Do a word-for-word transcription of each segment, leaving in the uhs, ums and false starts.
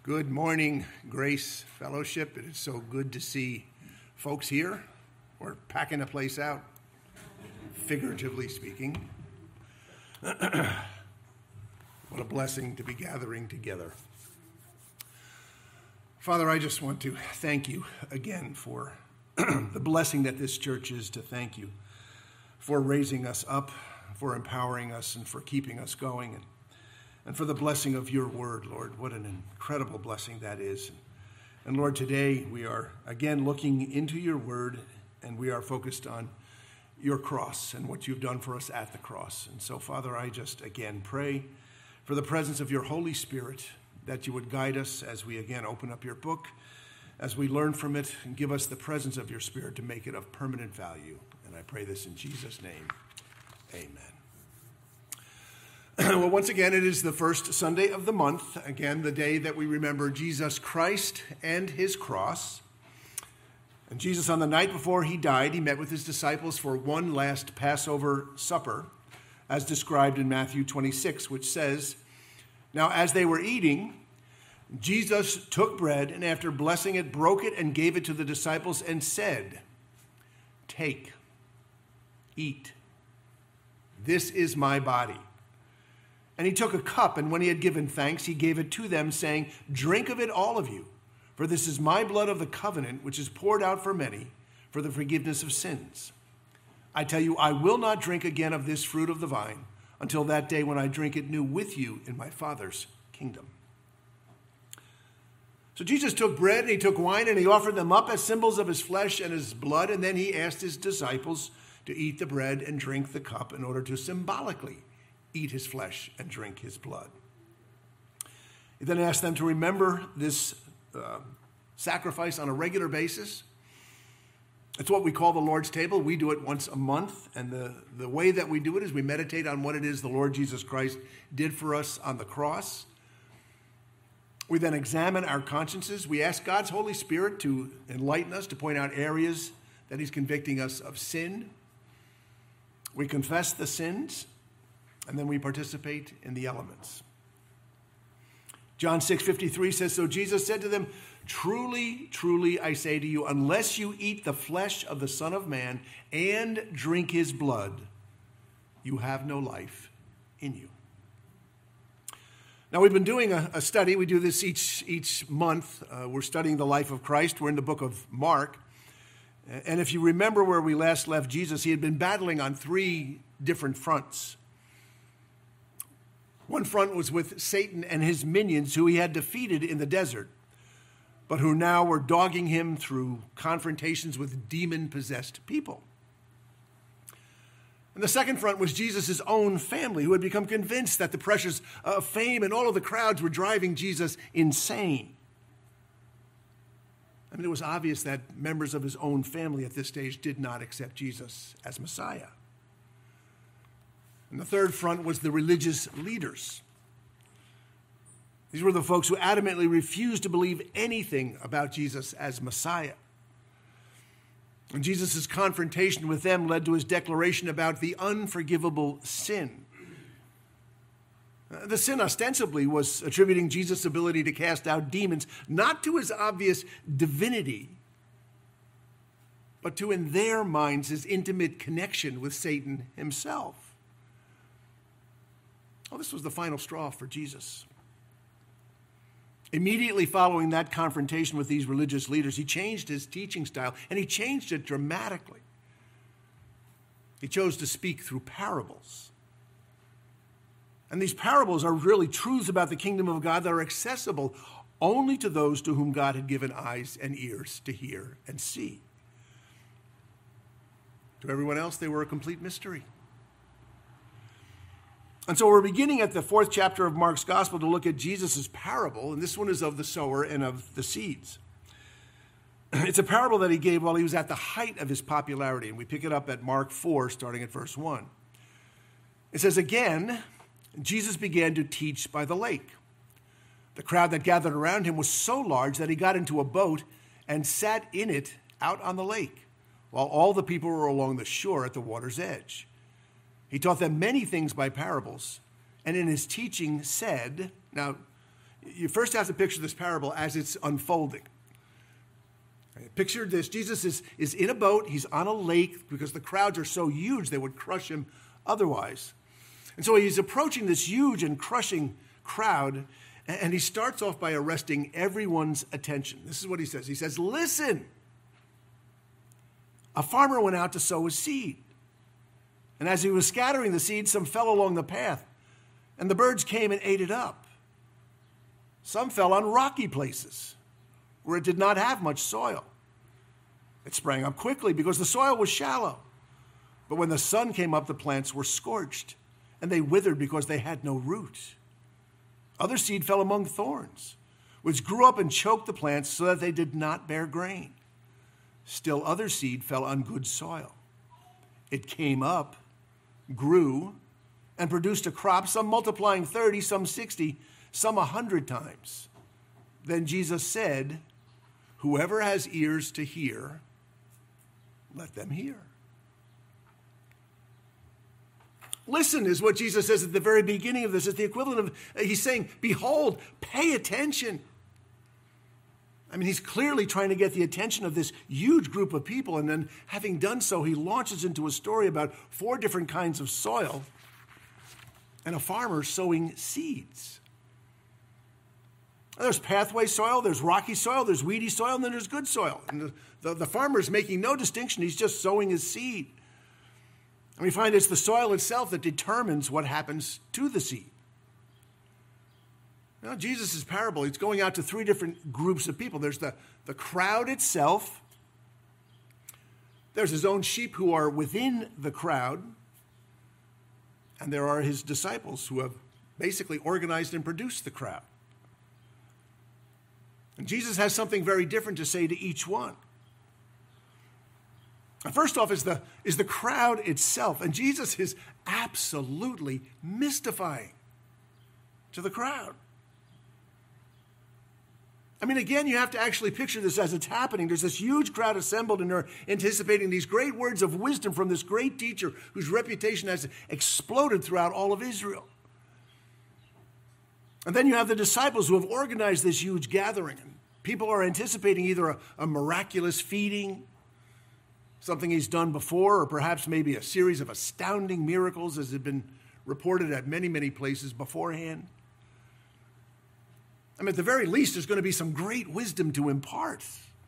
Good morning, Grace Fellowship. It is so good to see folks here. We're packing the place out, figuratively speaking. What a blessing to be gathering together. Father, I just want to thank you again for the blessing that this church is, to thank you for raising us up, for empowering us, and for keeping us going, and And for the blessing of your word, Lord. What an incredible blessing that is. And Lord, today we are again looking into your word, and we are focused on your cross and what you've done for us at the cross. And so, Father, I just again pray for the presence of your Holy Spirit, that you would guide us as we again open up your book, as we learn from it, and give us the presence of your Spirit to make it of permanent value. And I pray this in Jesus' name. Amen. Well, once again, it is the first Sunday of the month, again, the day that we remember Jesus Christ and his cross. And Jesus, on the night before he died, he met with his disciples for one last Passover supper, as described in Matthew twenty-six, which says, "Now as they were eating, Jesus took bread, and after blessing it, broke it and gave it to the disciples and said, 'Take, eat. This is my body.' And he took a cup, and when he had given thanks, he gave it to them, saying, 'Drink of it, all of you, for this is my blood of the covenant, which is poured out for many for the forgiveness of sins. I tell you, I will not drink again of this fruit of the vine until that day when I drink it new with you in my Father's kingdom.'" So Jesus took bread and he took wine and he offered them up as symbols of his flesh and his blood, and then he asked his disciples to eat the bread and drink the cup in order to symbolically eat his flesh and drink his blood. He then asked them to remember this uh, sacrifice on a regular basis. It's what we call the Lord's table. We do it once a month, and the, the way that we do it is we meditate on what it is the Lord Jesus Christ did for us on the cross. We then examine our consciences. We ask God's Holy Spirit to enlighten us, to point out areas that he's convicting us of sin. We confess the sins, and then we participate in the elements. John six fifty-three says, "So Jesus said to them, 'Truly, truly, I say to you, unless you eat the flesh of the Son of Man and drink his blood, you have no life in you.'" Now, we've been doing a, a study. We do this each, each month. Uh, we're studying the life of Christ. We're in the book of Mark. And if you remember where we last left Jesus, he had been battling on three different fronts. One front was with Satan and his minions, who he had defeated in the desert, but who now were dogging him through confrontations with demon-possessed people. And the second front was Jesus' own family, who had become convinced that the pressures of fame and all of the crowds were driving Jesus insane. I mean, it was obvious that members of his own family at this stage did not accept Jesus as Messiah. And the third front was the religious leaders. These were the folks who adamantly refused to believe anything about Jesus as Messiah. And Jesus' confrontation with them led to his declaration about the unforgivable sin. The sin ostensibly was attributing Jesus' ability to cast out demons, not to his obvious divinity, but to, in their minds, his intimate connection with Satan himself. Well, this was the final straw for Jesus. Immediately following that confrontation with these religious leaders, he changed his teaching style, and he changed it dramatically. He chose to speak through parables. And these parables are really truths about the kingdom of God that are accessible only to those to whom God had given eyes and ears to hear and see. To everyone else, they were a complete mystery. And so we're beginning at the fourth chapter of Mark's gospel to look at Jesus' parable, and this one is of the sower and of the seeds. It's a parable that he gave while he was at the height of his popularity, and we pick it up at Mark four, starting at verse one. It says, "Again, Jesus began to teach by the lake. The crowd that gathered around him was so large that he got into a boat and sat in it out on the lake, while all the people were along the shore at the water's edge. He taught them many things by parables, and in his teaching said," now You first have to picture this parable as it's unfolding. Picture this. Jesus is, is in a boat. He's on a lake because the crowds are so huge they would crush him otherwise. And so he's approaching this huge and crushing crowd, and he starts off by arresting everyone's attention. This is what he says. He says, listen, a farmer went out to sow his seed. And as he was scattering the seed, some fell along the path, and the birds came and ate it up. Some fell on rocky places where it did not have much soil. It sprang up quickly because the soil was shallow. But when the sun came up, the plants were scorched, and they withered because they had no root. Other seed fell among thorns, which grew up and choked the plants so that they did not bear grain. Still other seed fell on good soil. It came up, grew, and produced a crop, some multiplying thirty, some sixty, some a hundred times. Then Jesus said, whoever has ears to hear, let them hear. Listen is what Jesus says at the very beginning of this. It's the equivalent of, he's saying, behold, pay attention. I mean, he's clearly trying to get the attention of this huge group of people. And then having done so, he launches into a story about four different kinds of soil and a farmer sowing seeds. There's pathway soil, there's rocky soil, there's weedy soil, and then there's good soil. And the, the, the farmer is making no distinction. He's just sowing his seed. And we find it's the soil itself that determines what happens to the seed. Now, Jesus' parable, it's going out to three different groups of people. There's the, the crowd itself. There's his own sheep who are within the crowd. And there are his disciples who have basically organized and produced the crowd. And Jesus has something very different to say to each one. First off is the, is the crowd itself. And Jesus is absolutely mystifying to the crowd. I mean, again, you have to actually picture this as it's happening. There's this huge crowd assembled, and they're anticipating these great words of wisdom from this great teacher whose reputation has exploded throughout all of Israel. And then you have the disciples who have organized this huge gathering. And people are anticipating either a, a miraculous feeding, something he's done before, or perhaps maybe a series of astounding miracles as had been reported at many, many places beforehand. I mean, at the very least, there's going to be some great wisdom to impart.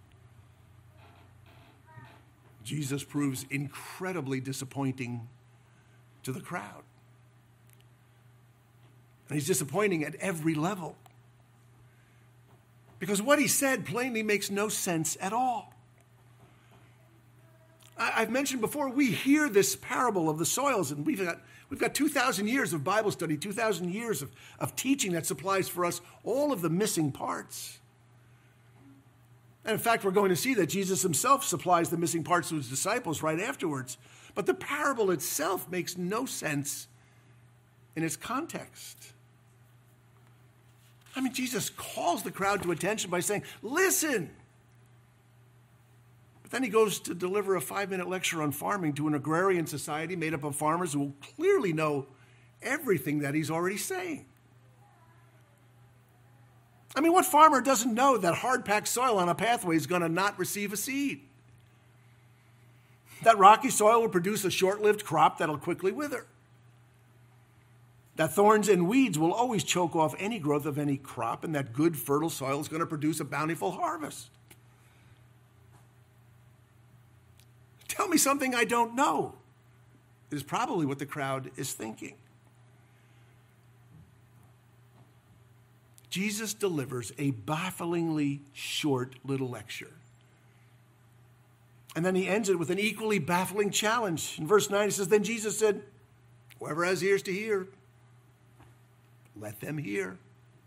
Jesus proves incredibly disappointing to the crowd. And he's disappointing at every level. Because what he said plainly makes no sense at all. I've mentioned before, we hear this parable of the soils, and we've got, we've got two thousand years of Bible study, two thousand years of, of teaching that supplies for us all of the missing parts. And in fact, we're going to see that Jesus himself supplies the missing parts to his disciples right afterwards. But the parable itself makes no sense in its context. I mean, Jesus calls the crowd to attention by saying, listen. But then he goes to deliver a five-minute lecture on farming to an agrarian society made up of farmers who will clearly know everything that he's already saying. I mean, what farmer doesn't know that hard-packed soil on a pathway is going to not receive a seed? That rocky soil will produce a short-lived crop that'll quickly wither. That thorns and weeds will always choke off any growth of any crop, and that good, fertile soil is going to produce a bountiful harvest. Tell me something I don't know, is probably what the crowd is thinking. Jesus delivers a bafflingly short little lecture. And then he ends it with an equally baffling challenge. In verse nine, he says, then Jesus said, whoever has ears to hear, let them hear.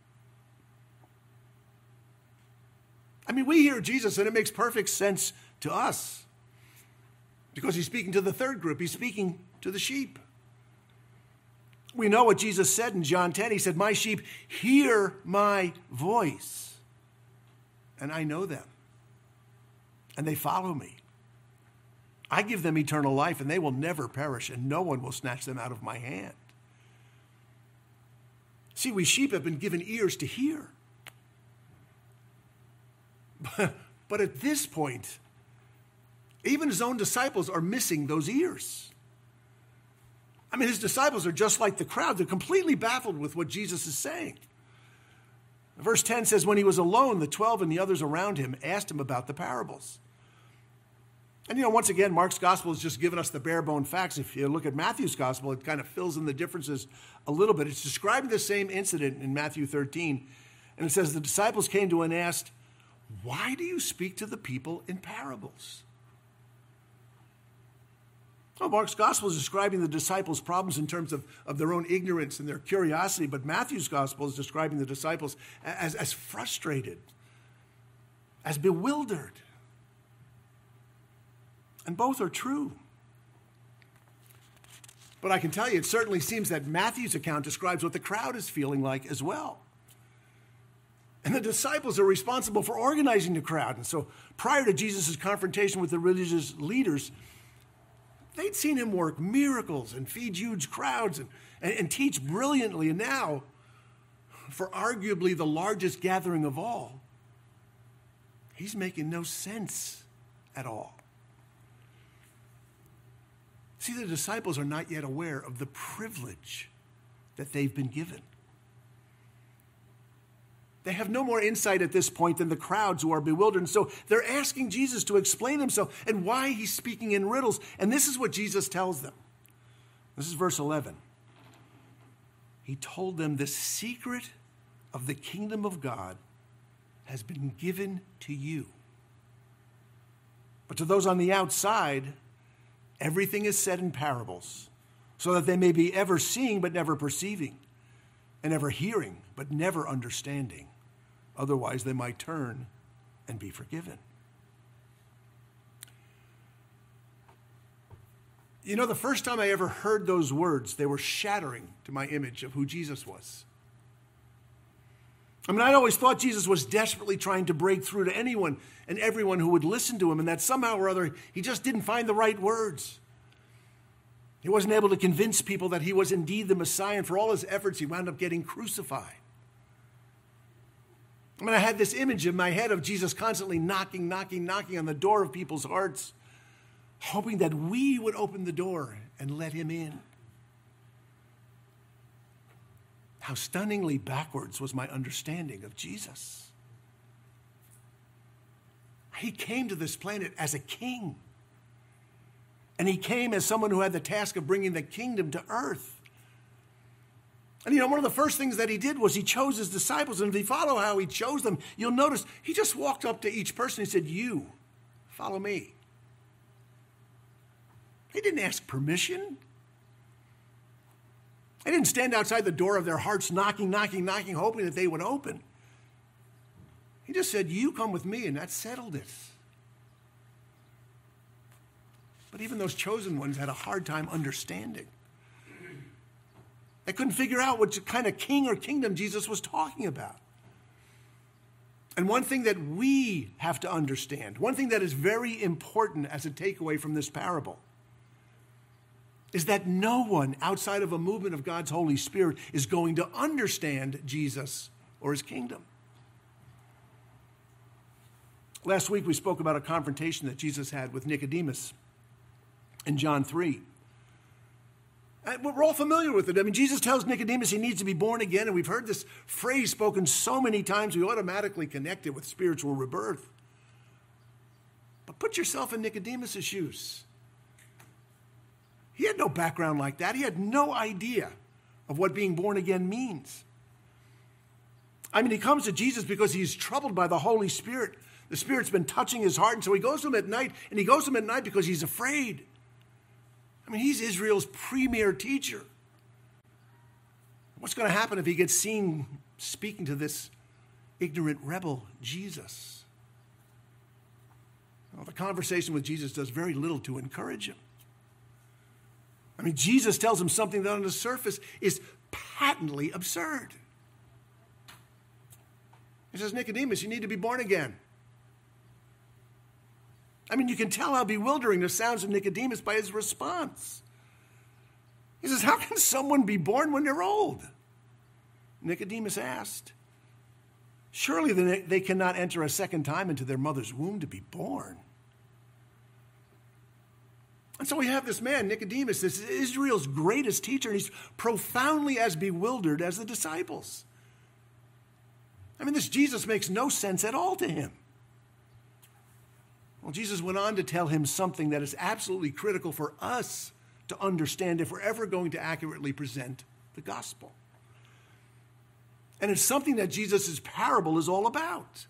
I mean, we hear Jesus, and it makes perfect sense to us. Because he's speaking to the third group. He's speaking to the sheep. We know what Jesus said in John ten. He said, my sheep hear my voice, and I know them, and they follow me. I give them eternal life, and they will never perish, and no one will snatch them out of my hand. See, we sheep have been given ears to hear. But at this point, even his own disciples are missing those ears. I mean, his disciples are just like the crowd. They're completely baffled with what Jesus is saying. Verse ten says, when he was alone, the twelve and the others around him asked him about the parables. And, you know, once again, Mark's gospel has just given us the bare bone facts. If you look at Matthew's gospel, it kind of fills in the differences a little bit. It's describing the same incident in Matthew thirteen. And it says, the disciples came to him and asked, why do you speak to the people in parables? Well, Mark's gospel is describing the disciples' problems in terms of, of their own ignorance and their curiosity, but Matthew's gospel is describing the disciples as, as frustrated, as bewildered. And both are true. But I can tell you, it certainly seems that Matthew's account describes what the crowd is feeling like as well. And the disciples are responsible for organizing the crowd. And so prior to Jesus' confrontation with the religious leaders, they'd seen him work miracles and feed huge crowds and, and, and teach brilliantly. And now, for arguably the largest gathering of all, he's making no sense at all. See, the disciples are not yet aware of the privilege that they've been given. They have no more insight at this point than the crowds who are bewildered. And so they're asking Jesus to explain himself and why he's speaking in riddles. And this is what Jesus tells them. This is verse eleven. He told them the secret of the kingdom of God has been given to you. But to those on the outside, everything is said in parables, so that they may be ever seeing but never perceiving, and ever hearing but never understanding. Otherwise, they might turn and be forgiven. You know, the first time I ever heard those words, they were shattering to my image of who Jesus was. I mean, I'd always thought Jesus was desperately trying to break through to anyone and everyone who would listen to him, and that somehow or other, he just didn't find the right words. He wasn't able to convince people that he was indeed the Messiah, and for all his efforts, he wound up getting crucified. I mean, I had this image in my head of Jesus constantly knocking, knocking, knocking on the door of people's hearts, hoping that we would open the door and let him in. How stunningly backwards was my understanding of Jesus. He came to this planet as a king. And he came as someone who had the task of bringing the kingdom to earth. And you know, one of the first things that he did was he chose his disciples. And if you follow how he chose them, you'll notice he just walked up to each person and said, you, follow me. He didn't ask permission. He didn't stand outside the door of their hearts knocking, knocking, knocking, hoping that they would open. He just said, you come with me, and that settled it. But even those chosen ones had a hard time understanding. They couldn't figure out what kind of king or kingdom Jesus was talking about. And one thing that we have to understand, one thing that is very important as a takeaway from this parable, is that no one outside of a movement of God's Holy Spirit is going to understand Jesus or his kingdom. Last week we spoke about a confrontation that Jesus had with Nicodemus in John three. And we're all familiar with it. I mean, Jesus tells Nicodemus he needs to be born again, and we've heard this phrase spoken so many times we automatically connect it with spiritual rebirth. But put yourself in Nicodemus' shoes. He had no background like that. He had no idea of what being born again means. I mean, he comes to Jesus because he's troubled by the Holy Spirit. The Spirit's been touching his heart, and so he goes to him at night, and he goes to him at night because he's afraid. I mean, he's Israel's premier teacher. What's going to happen if he gets seen speaking to this ignorant rebel, Jesus? Well, the conversation with Jesus does very little to encourage him. I mean, Jesus tells him something that on the surface is patently absurd. He says, Nicodemus, you need to be born again. I mean, you can tell how bewildering this sounds to Nicodemus by his response. He says, how can someone be born when they're old? Nicodemus asked, Surely they they cannot enter a second time into their mother's womb to be born. And so we have this man, Nicodemus, this is Israel's greatest teacher, and he's profoundly as bewildered as the disciples. I mean, this Jesus makes no sense at all to him. Well, Jesus went on to tell him something that is absolutely critical for us to understand if we're ever going to accurately present the gospel. And it's something that Jesus' parable is all about.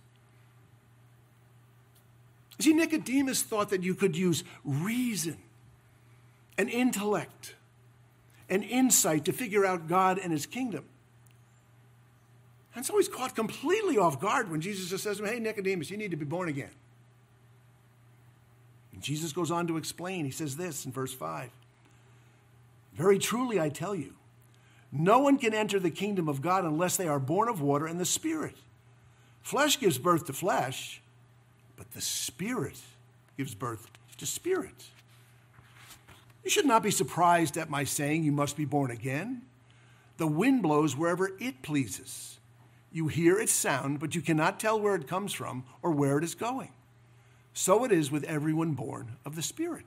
See, Nicodemus thought that you could use reason and intellect and insight to figure out God and his kingdom. And so he's caught completely off guard when Jesus just says to him, hey, Nicodemus, you need to be born again. And Jesus goes on to explain. He says this in verse five. Very truly, I tell you, no one can enter the kingdom of God unless they are born of water and the Spirit. Flesh gives birth to flesh, but the Spirit gives birth to spirit. You should not be surprised at my saying you must be born again. The wind blows wherever it pleases. You hear its sound, but you cannot tell where it comes from or where it is going. So it is with everyone born of the Spirit.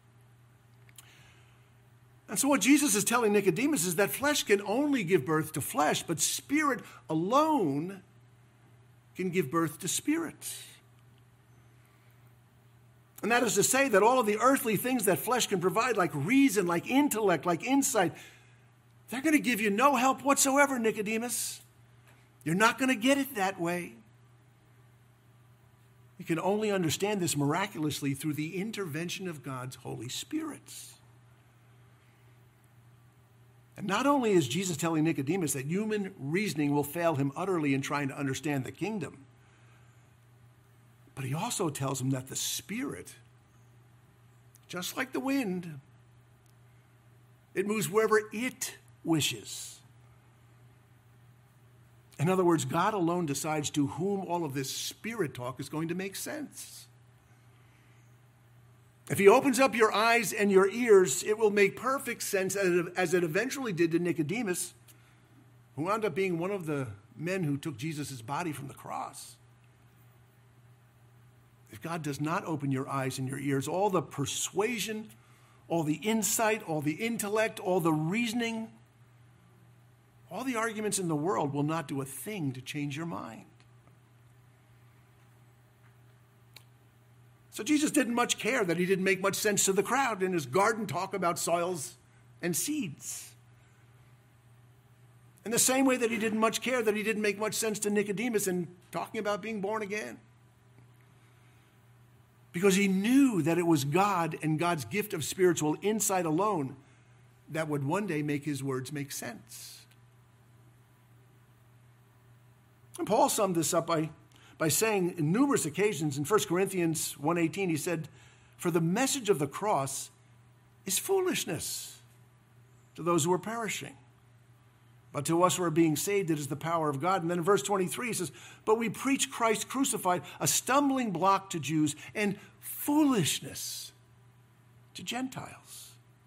And so what Jesus is telling Nicodemus is that flesh can only give birth to flesh, but spirit alone can give birth to spirit. And that is to say that all of the earthly things that flesh can provide, like reason, like intellect, like insight, they're going to give you no help whatsoever, Nicodemus. You're not going to get it that way. You can only understand this miraculously through the intervention of God's Holy Spirit. And not only is Jesus telling Nicodemus that human reasoning will fail him utterly in trying to understand the kingdom, but he also tells him that the Spirit, just like the wind, it moves wherever it wishes. In other words, God alone decides to whom all of this Spirit talk is going to make sense. If he opens up your eyes and your ears, it will make perfect sense, as it eventually did to Nicodemus, who wound up being one of the men who took Jesus' body from the cross. If God does not open your eyes and your ears, all the persuasion, all the insight, all the intellect, all the reasoning, all the arguments in the world will not do a thing to change your mind. So Jesus didn't much care that he didn't make much sense to the crowd in his garden talk about soils and seeds. In the same way that he didn't much care that he didn't make much sense to Nicodemus in talking about being born again. Because he knew that it was God and God's gift of spiritual insight alone that would one day make his words make sense. And Paul summed this up by By saying in numerous occasions in First Corinthians one eighteen, he said, for the message of the cross is foolishness to those who are perishing. But to us who are being saved, it is the power of God. And then in verse twenty-three, he says, but we preach Christ crucified, a stumbling block to Jews and foolishness to Gentiles.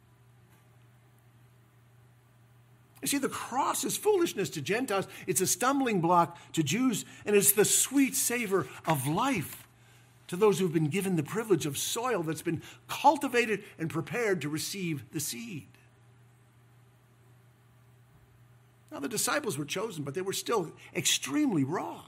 You see, the cross is foolishness to Gentiles. It's a stumbling block to Jews, and it's the sweet savor of life to those who've been given the privilege of soil that's been cultivated and prepared to receive the seed. Now, the disciples were chosen, but they were still extremely raw.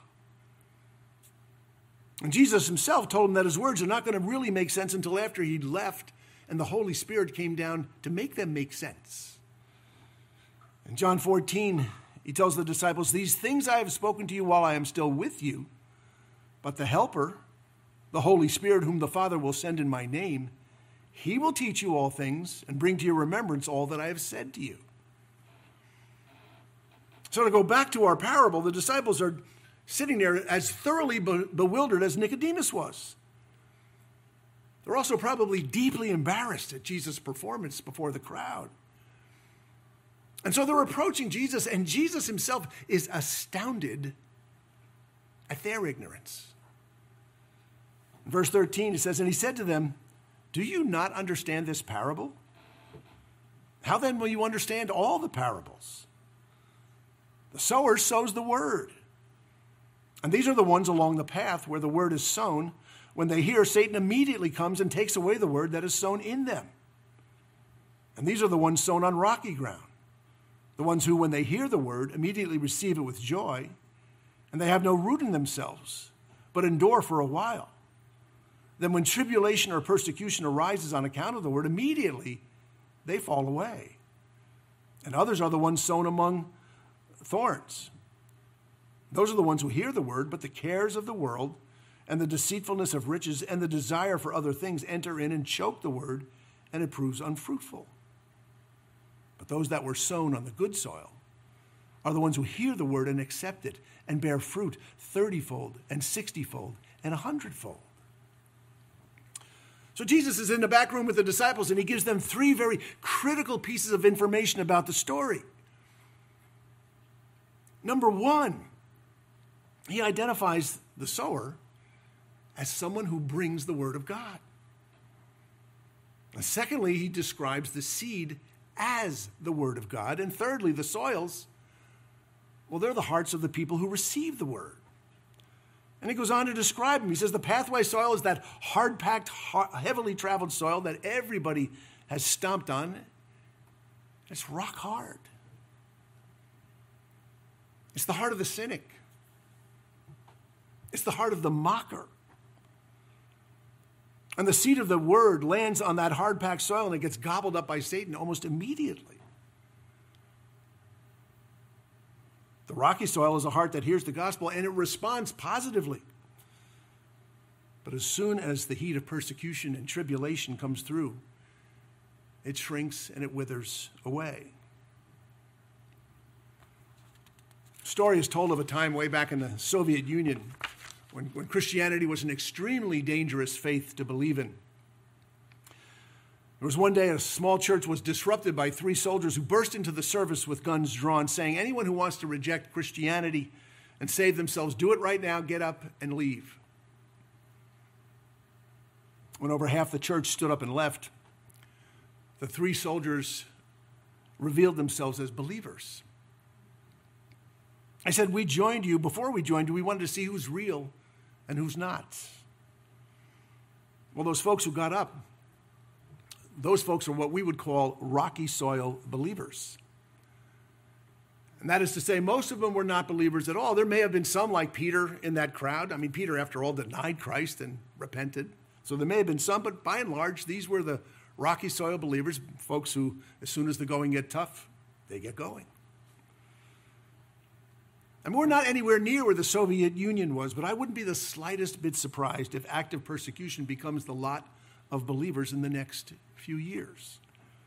And Jesus himself told them that his words are not going to really make sense until after he'd left and the Holy Spirit came down to make them make sense. In John fourteen, he tells the disciples, these things I have spoken to you while I am still with you, but the Helper, the Holy Spirit, whom the Father will send in my name, he will teach you all things and bring to your remembrance all that I have said to you. So to go back to our parable, the disciples are sitting there as thoroughly be- bewildered as Nicodemus was. They're also probably deeply embarrassed at Jesus' performance before the crowd. And so they're approaching Jesus, and Jesus himself is astounded at their ignorance. In verse thirteen, it says, and he said to them, do you not understand this parable? How then will you understand all the parables? The sower sows the word. And these are the ones along the path where the word is sown. When they hear, Satan immediately comes and takes away the word that is sown in them. And these are the ones sown on rocky ground. The ones who, when they hear the word, immediately receive it with joy, and they have no root in themselves, but endure for a while. Then when tribulation or persecution arises on account of the word, immediately they fall away. And others are the ones sown among thorns. Those are the ones who hear the word, but the cares of the world and the deceitfulness of riches and the desire for other things enter in and choke the word, and it proves unfruitful. But those that were sown on the good soil are the ones who hear the word and accept it and bear fruit thirty-fold and sixty-fold and a hundredfold. So Jesus is in the back room with the disciples, and he gives them three very critical pieces of information about the story. Number one, he identifies the sower as someone who brings the word of God. And secondly, he describes the seed as the word of God. And thirdly, the soils, well, they're the hearts of the people who receive the word. And he goes on to describe them. He says the pathway soil is that hard-packed, heavily traveled soil that everybody has stomped on. It's rock hard. It's the heart of the cynic. It's the heart of the mocker. And the seed of the word lands on that hard-packed soil, and it gets gobbled up by Satan almost immediately. The rocky soil is a heart that hears the gospel, and it responds positively. But as soon as the heat of persecution and tribulation comes through, it shrinks and it withers away. A story is told of a time way back in the Soviet Union when, when Christianity was an extremely dangerous faith to believe in. There was one day a small church was disrupted by three soldiers who burst into the service with guns drawn, saying, anyone who wants to reject Christianity and save themselves, do it right now, get up and leave. When over half the church stood up and left, the three soldiers revealed themselves as believers. I said, we joined you. Before we joined you, we wanted to see who's real and who's not. Well, those folks who got up, those folks are what we would call rocky soil believers. And that is to say, most of them were not believers at all. There may have been some like Peter in that crowd. I mean, Peter, after all, denied Christ and repented. So there may have been some, but by and large, these were the rocky soil believers, folks who, as soon as the going get tough, they get going. And we're not anywhere near where the Soviet Union was, but I wouldn't be the slightest bit surprised if active persecution becomes the lot of believers in the next few years.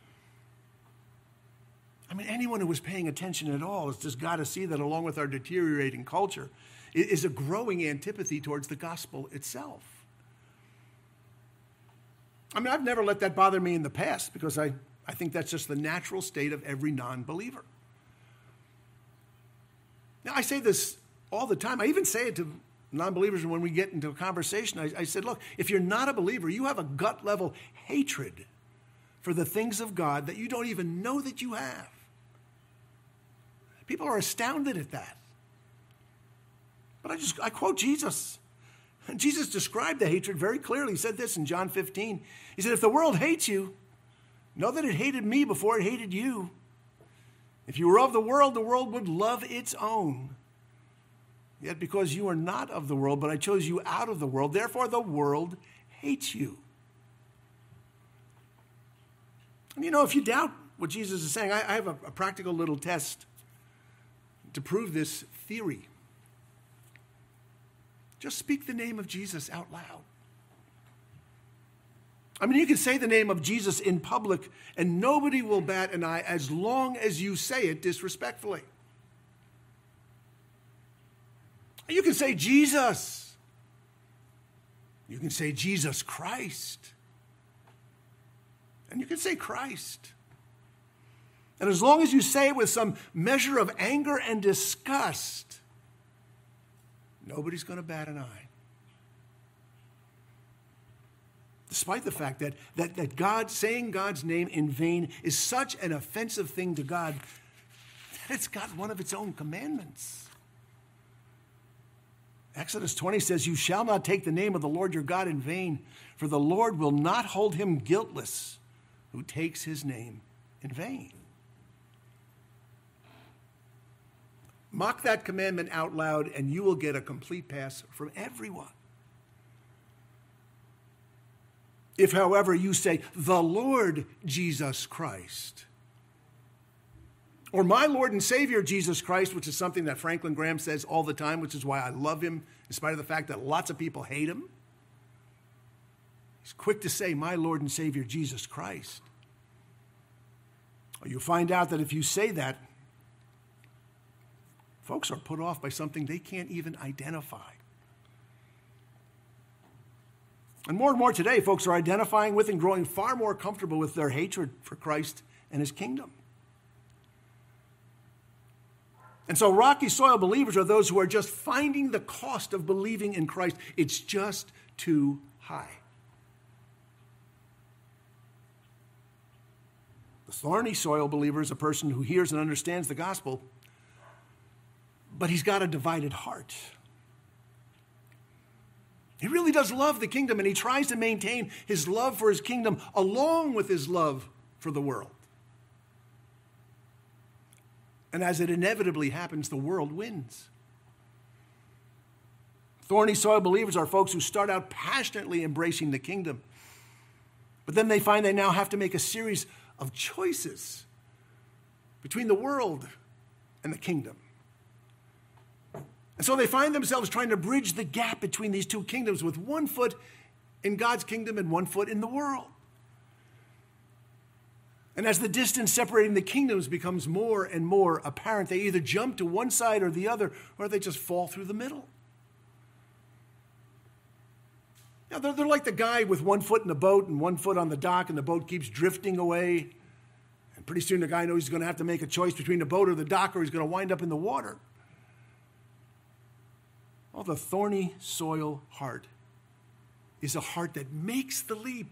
I mean, anyone who was paying attention at all has just got to see that along with our deteriorating culture is a growing antipathy towards the gospel itself. I mean, I've never let that bother me in the past because I, I think that's just the natural state of every non-believer. Now, I say this all the time. I even say it to non-believers when we get into a conversation. I, I said, look, if you're not a believer, you have a gut-level hatred for the things of God that you don't even know that you have. People are astounded at that. But I just, I quote Jesus. And Jesus described the hatred very clearly. He said this in John fifteen. He said, if the world hates you, know that it hated me before it hated you. If you were of the world, the world would love its own. Yet because you are not of the world, but I chose you out of the world, therefore the world hates you. And you know, if you doubt what Jesus is saying, I, I have a, a practical little test to prove this theory. Just speak the name of Jesus out loud. I mean, you can say the name of Jesus in public and nobody will bat an eye as long as you say it disrespectfully. You can say Jesus. You can say Jesus Christ. And you can say Christ. And as long as you say it with some measure of anger and disgust, nobody's going to bat an eye. Despite the fact that, that, that God, saying God's name in vain is such an offensive thing to God that it's got one of its own commandments. Exodus twenty says, you shall not take the name of the Lord your God in vain, for the Lord will not hold him guiltless who takes his name in vain. Mock that commandment out loud, and you will get a complete pass from everyone. If, however, you say, the Lord Jesus Christ, or my Lord and Savior Jesus Christ, which is something that Franklin Graham says all the time, which is why I love him, in spite of the fact that lots of people hate him. He's quick to say, my Lord and Savior Jesus Christ. You'll find out that if you say that, folks are put off by something they can't even identify. And more and more today, folks are identifying with and growing far more comfortable with their hatred for Christ and his kingdom. And so rocky soil believers are those who are just finding the cost of believing in Christ. It's just too high. The thorny soil believer is a person who hears and understands the gospel, but he's got a divided heart. He really does love the kingdom, and he tries to maintain his love for his kingdom along with his love for the world. And as it inevitably happens, the world wins. Thorny soil believers are folks who start out passionately embracing the kingdom, but then they find they now have to make a series of choices between the world and the kingdom. And so they find themselves trying to bridge the gap between these two kingdoms with one foot in God's kingdom and one foot in the world. And as the distance separating the kingdoms becomes more and more apparent, they either jump to one side or the other, or they just fall through the middle. Now, they're, they're like the guy with one foot in the boat and one foot on the dock, and the boat keeps drifting away. And pretty soon the guy knows he's going to have to make a choice between the boat or the dock, or he's going to wind up in the water. Well, the thorny soil heart is a heart that makes the leap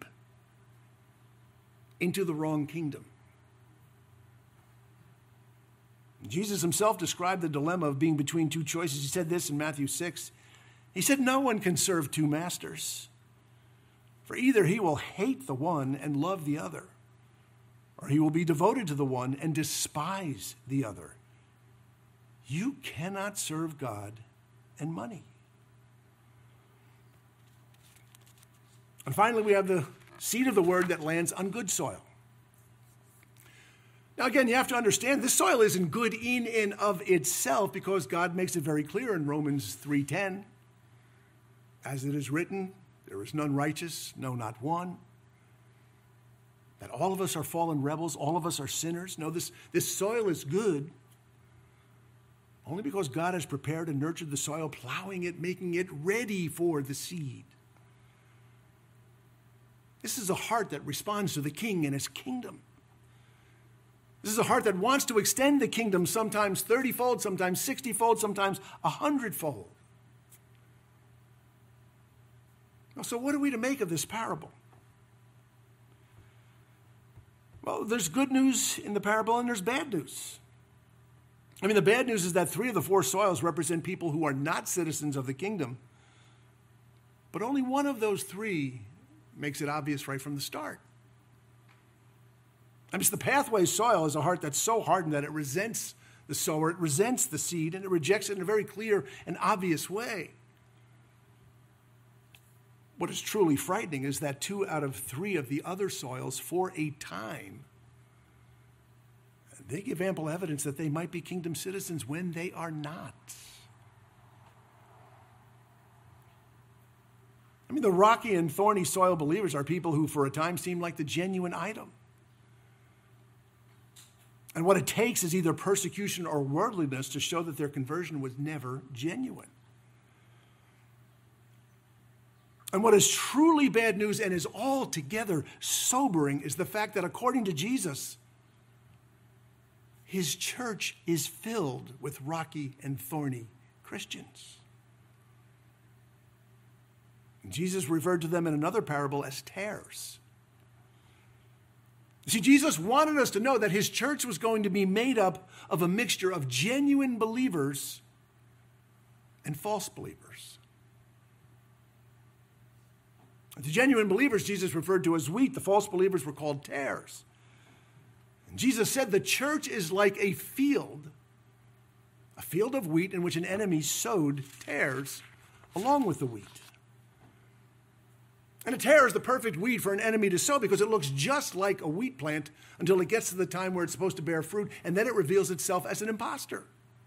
into the wrong kingdom. Jesus himself described the dilemma of being between two choices. He said this in Matthew six. He said, no one can serve two masters, for either he will hate the one and love the other, or he will be devoted to the one and despise the other. You cannot serve God and money. And finally, we have the seed of the word that lands on good soil. Now, again, you have to understand this soil isn't good in and of itself, because God makes it very clear in Romans three ten. As it is written, there is none righteous, no, not one. That all of us are fallen rebels, all of us are sinners. No, this, this soil is good only because God has prepared and nurtured the soil, plowing it, making it ready for the seed. This is a heart that responds to the king and his kingdom. This is a heart that wants to extend the kingdom, sometimes thirty-fold, sometimes sixty-fold, sometimes one hundred-fold. So what are we to make of this parable? Well, there's good news in the parable and there's bad news. I mean, the bad news is that three of the four soils represent people who are not citizens of the kingdom. But only one of those three makes it obvious right from the start. I mean, it's the pathway soil is a heart that's so hardened that it resents the sower, it resents the seed, and it rejects it in a very clear and obvious way. What is truly frightening is that two out of three of the other soils, for a time, they give ample evidence that they might be kingdom citizens when they are not. I mean, the rocky and thorny soil believers are people who for a time seem like the genuine item. And what it takes is either persecution or worldliness to show that their conversion was never genuine. And what is truly bad news and is altogether sobering is the fact that according to Jesus, his church is filled with rocky and thorny Christians. And Jesus referred to them in another parable as tares. You see, Jesus wanted us to know that his church was going to be made up of a mixture of genuine believers and false believers. The genuine believers Jesus referred to as wheat. The false believers were called tares. And Jesus said the church is like a field, a field of wheat in which an enemy sowed tares along with the wheat. And a tare is the perfect weed for an enemy to sow because it looks just like a wheat plant until it gets to the time where it's supposed to bear fruit, and then it reveals itself as an imposter.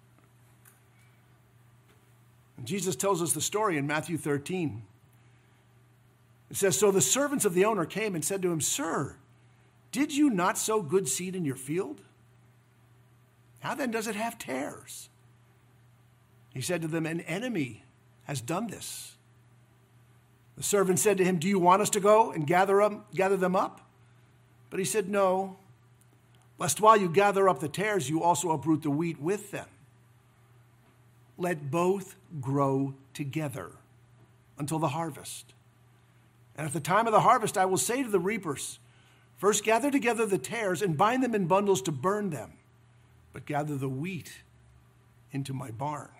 And Jesus tells us the story in Matthew thirteen. It says, so the servants of the owner came and said to him, Sir, did you not sow good seed in your field? How then does it have tares? He said to them, an enemy has done this. The servant said to him, do you want us to go and gather, up, gather them up? But he said, no, lest while you gather up the tares, you also uproot the wheat with them. Let both grow together until the harvest. And at the time of the harvest, I will say to the reapers, first gather together the tares and bind them in bundles to burn them, but gather the wheat into my barn.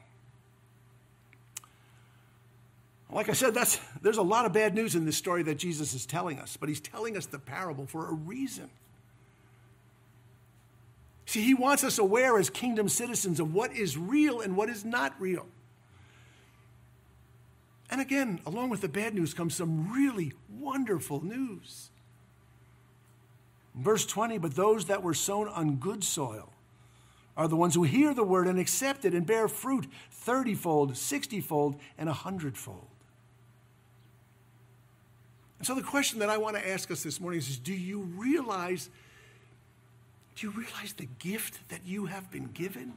Like I said, that's, there's a lot of bad news in this story that Jesus is telling us, but he's telling us the parable for a reason. See, he wants us aware as kingdom citizens of what is real and what is not real. And again, along with the bad news comes some really wonderful news. In verse twenty, but those that were sown on good soil are the ones who hear the word and accept it and bear fruit thirty-fold, sixty-fold, and a hundredfold. And so the question that I want to ask us this morning is, do you realize, do you realize the gift that you have been given?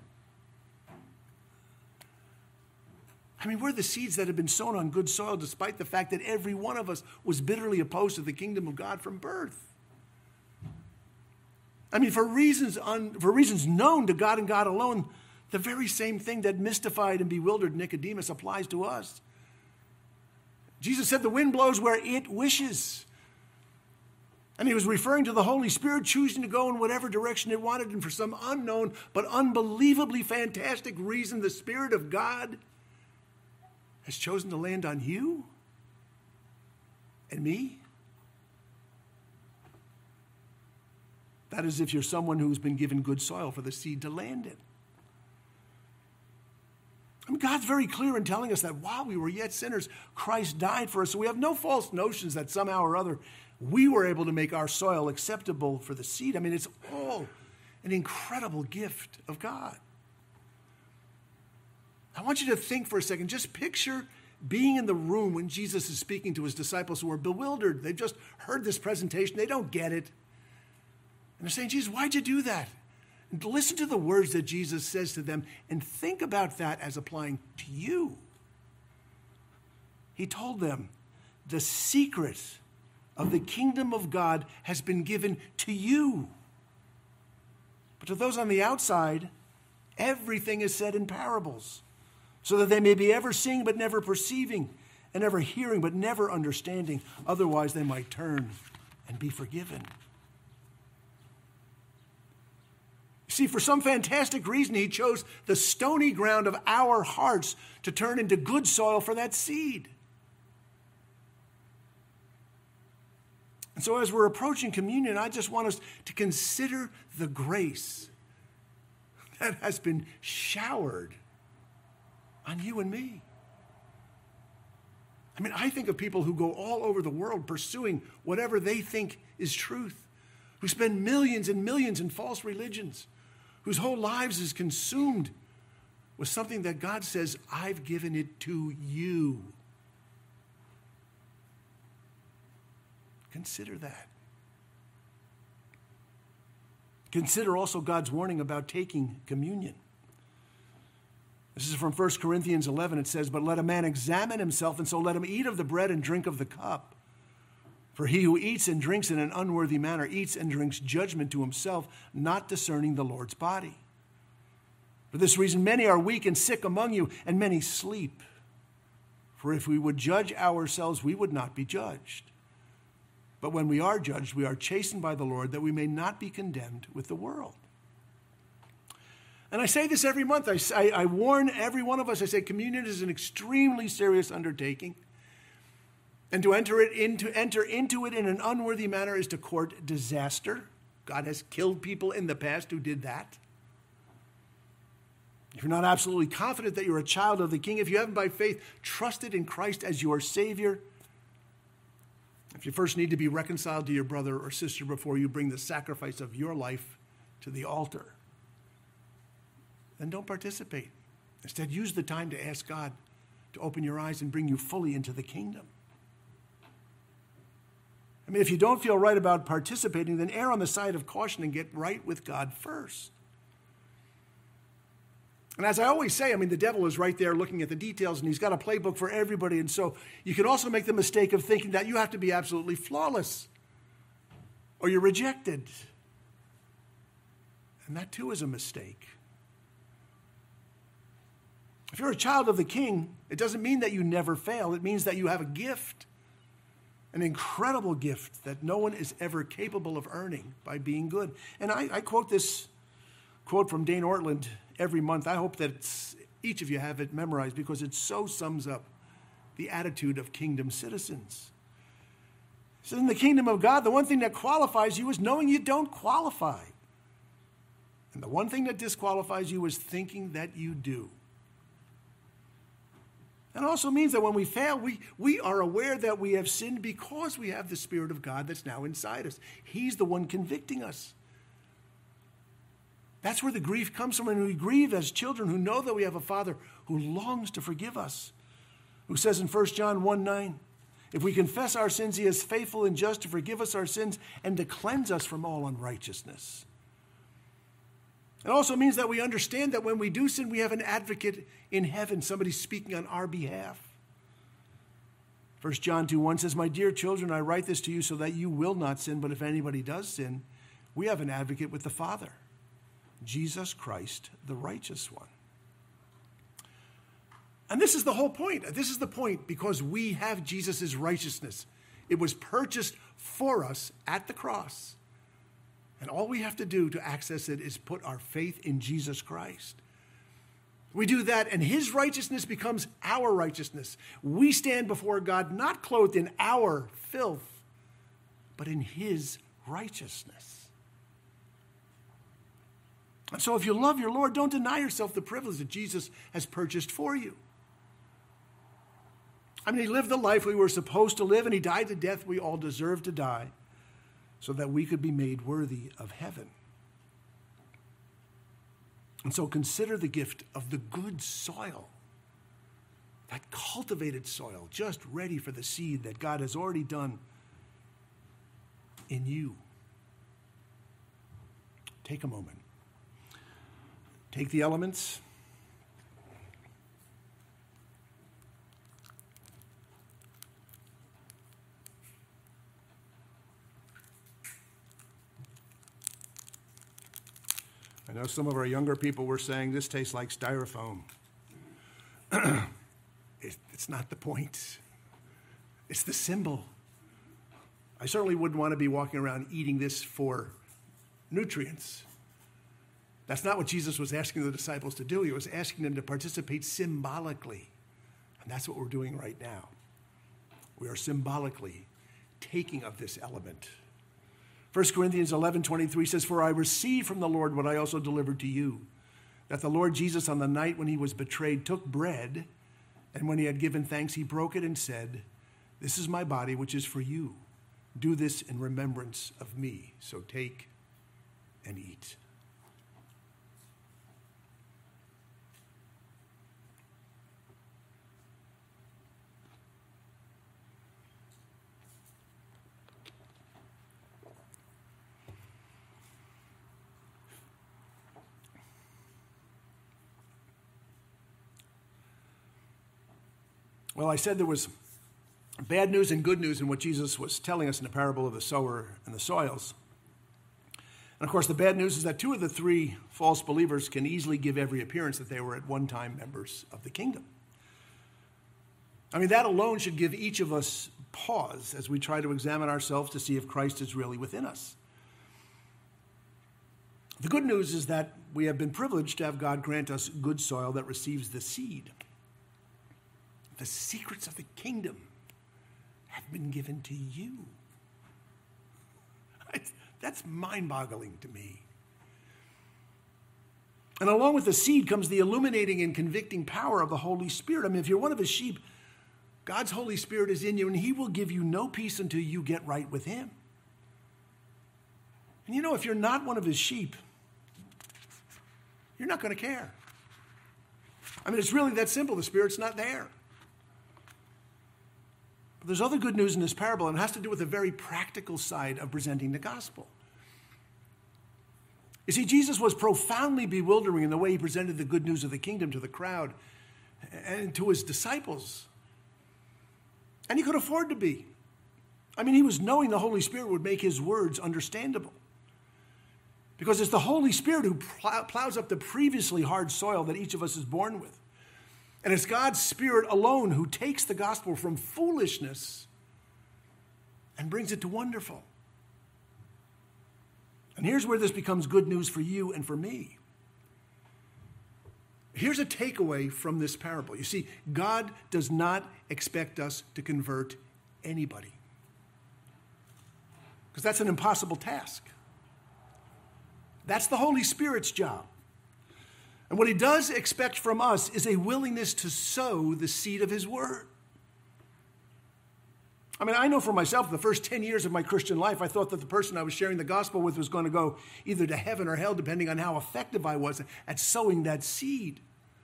I mean, we're the seeds that have been sown on good soil, despite the fact that every one of us was bitterly opposed to the kingdom of God from birth. I mean, for reasons un, for reasons known to God and God alone, the very same thing that mystified and bewildered Nicodemus applies to us. Jesus said the wind blows where it wishes. And he was referring to the Holy Spirit choosing to go in whatever direction it wanted, and for some unknown but unbelievably fantastic reason, the Spirit of God has chosen to land on you and me. That is if you're someone who's been given good soil for the seed to land in. I mean, God's very clear in telling us that while we were yet sinners, Christ died for us. So we have no false notions that somehow or other we were able to make our soil acceptable for the seed. I mean, it's all an incredible gift of God. I want you to think for a second. Just picture being in the room when Jesus is speaking to his disciples who are bewildered. They've just heard this presentation. They don't get it. And they're saying, Jesus, why'd you do that? And listen to the words that Jesus says to them and think about that as applying to you. He told them, the secret of the kingdom of God has been given to you. But to those on the outside, everything is said in parables, so that they may be ever seeing but never perceiving, and ever hearing but never understanding. Otherwise they might turn and be forgiven. See, for some fantastic reason, he chose the stony ground of our hearts to turn into good soil for that seed. And so as we're approaching communion, I just want us to consider the grace that has been showered on you and me. I mean, I think of people who go all over the world pursuing whatever they think is truth, who spend millions and millions in false religions, whose whole lives is consumed with something that God says, I've given it to you. Consider that. Consider also God's warning about taking communion. This is from First Corinthians eleven. It says, but let a man examine himself, and so let him eat of the bread and drink of the cup. For he who eats and drinks in an unworthy manner eats and drinks judgment to himself, not discerning the Lord's body. For this reason, many are weak and sick among you, and many sleep. For if we would judge ourselves, we would not be judged. But when we are judged, we are chastened by the Lord, that we may not be condemned with the world. And I say this every month. I, I, I warn every one of us. I say communion is an extremely serious undertaking. And to enter it into enter into it in an unworthy manner is to court disaster. God has killed people in the past who did that. If you're not absolutely confident that you're a child of the King, if you haven't by faith trusted in Christ as your Savior, if you first need to be reconciled to your brother or sister before you bring the sacrifice of your life to the altar, then don't participate. Instead, use the time to ask God to open your eyes and bring you fully into the kingdom. I mean, if you don't feel right about participating, then err on the side of caution and get right with God first. And as I always say, I mean, the devil is right there looking at the details, and he's got a playbook for everybody. And so you can also make the mistake of thinking that you have to be absolutely flawless or you're rejected. And that too is a mistake. If you're a child of the King, it doesn't mean that you never fail. It means that you have a gift, an incredible gift that no one is ever capable of earning by being good. And I, I quote this quote from Dane Ortland every month. I hope that it's, each of you have it memorized because it so sums up the attitude of kingdom citizens. So in the kingdom of God, the one thing that qualifies you is knowing you don't qualify. And the one thing that disqualifies you is thinking that you do. It also means that when we fail, we, we are aware that we have sinned because we have the Spirit of God that's now inside us. He's the one convicting us. That's where the grief comes from, and we grieve as children who know that we have a Father who longs to forgive us, who says in First John one nine, if we confess our sins, he is faithful and just to forgive us our sins and to cleanse us from all unrighteousness. It also means that we understand that when we do sin, we have an advocate in heaven, somebody speaking on our behalf. First John two one says, my dear children, I write this to you so that you will not sin, but if anybody does sin, we have an advocate with the Father, Jesus Christ, the righteous one. And this is the whole point. This is the point because we have Jesus' righteousness. It was purchased for us at the cross. And all we have to do to access it is put our faith in Jesus Christ. We do that, and his righteousness becomes our righteousness. We stand before God not clothed in our filth, but in his righteousness. And so if you love your Lord, don't deny yourself the privilege that Jesus has purchased for you. I mean, he lived the life we were supposed to live, and he died the death we all deserve to die, so that we could be made worthy of heaven. And so consider the gift of the good soil, that cultivated soil, just ready for the seed that God has already done in you. Take a moment. Take the elements. I know some of our younger people were saying this tastes like styrofoam. it, it's not the point. It's the symbol. I certainly wouldn't want to be walking around eating this for nutrients. That's not what Jesus was asking the disciples to do. He was asking them to participate symbolically. And that's what we're doing right now. We are symbolically taking of this element. First Corinthians eleven twenty-three says, for I received from the Lord what I also delivered to you, that the Lord Jesus on the night when he was betrayed took bread, and when he had given thanks, he broke it and said, this is my body, which is for you. Do this in remembrance of me. So take and eat. Well, I said there was bad news and good news in what Jesus was telling us in the parable of the sower and the soils. And of course, the bad news is that two of the three false believers can easily give every appearance that they were at one time members of the kingdom. I mean, that alone should give each of us pause as we try to examine ourselves to see if Christ is really within us. The good news is that we have been privileged to have God grant us good soil that receives the seed. The secrets of the kingdom have been given to you. That's mind-boggling to me. And along with the seed comes the illuminating and convicting power of the Holy Spirit. I mean, if you're one of his sheep, God's Holy Spirit is in you, and he will give you no peace until you get right with him. And you know, if you're not one of his sheep, you're not going to care. I mean, it's really that simple. The Spirit's not there. But there's other good news in this parable, and it has to do with the very practical side of presenting the gospel. You see, Jesus was profoundly bewildering in the way he presented the good news of the kingdom to the crowd and to his disciples. And he could afford to be. I mean, he was knowing the Holy Spirit would make his words understandable. Because it's the Holy Spirit who plows up the previously hard soil that each of us is born with. And it's God's Spirit alone who takes the gospel from foolishness and brings it to wonderful. And here's where this becomes good news for you and for me. Here's a takeaway from this parable. You see, God does not expect us to convert anybody, because that's an impossible task. That's the Holy Spirit's job. And what he does expect from us is a willingness to sow the seed of his word. I mean, I know for myself, the first ten years of my Christian life, I thought that the person I was sharing the gospel with was going to go either to heaven or hell, depending on how effective I was at sowing that seed.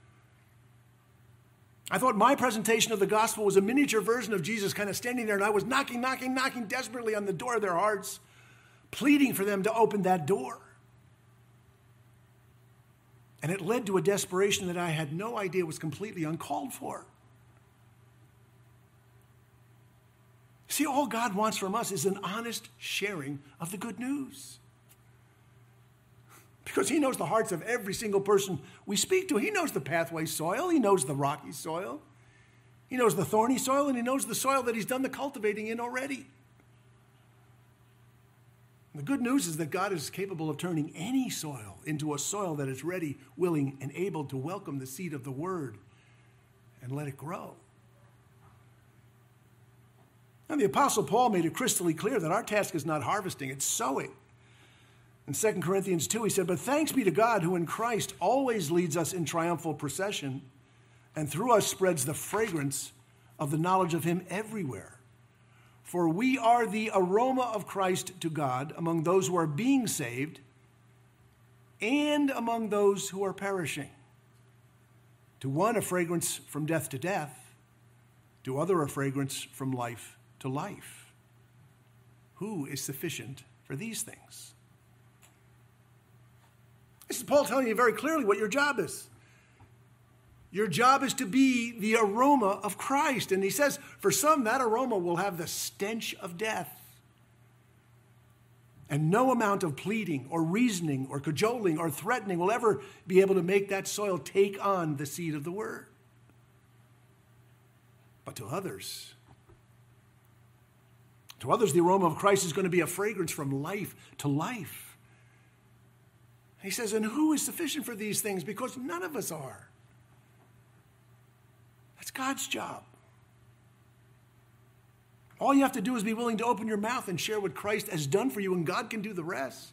I thought my presentation of the gospel was a miniature version of Jesus kind of standing there, and I was knocking, knocking, knocking desperately on the door of their hearts, pleading for them to open that door. And it led to a desperation that I had no idea was completely uncalled for. See, all God wants from us is an honest sharing of the good news. Because he knows the hearts of every single person we speak to. He knows the pathway soil. He knows the rocky soil. He knows the thorny soil, and he knows the soil that he's done the cultivating in already. The good news is that God is capable of turning any soil into a soil that is ready, willing, and able to welcome the seed of the word and let it grow. And the Apostle Paul made it crystally clear that our task is not harvesting, it's sowing. In Second Corinthians two, he said, "But thanks be to God who in Christ always leads us in triumphal procession and through us spreads the fragrance of the knowledge of him everywhere. For we are the aroma of Christ to God among those who are being saved and among those who are perishing. To one, a fragrance from death to death. To other, a fragrance from life to life. Who is sufficient for these things?" This is Paul telling you very clearly what your job is. Your job is to be the aroma of Christ. And he says, for some, that aroma will have the stench of death. And no amount of pleading or reasoning or cajoling or threatening will ever be able to make that soil take on the seed of the word. But to others, to others, the aroma of Christ is going to be a fragrance from life to life. He says, and who is sufficient for these things? Because none of us are. That's God's job. All you have to do is be willing to open your mouth and share what Christ has done for you, and God can do the rest.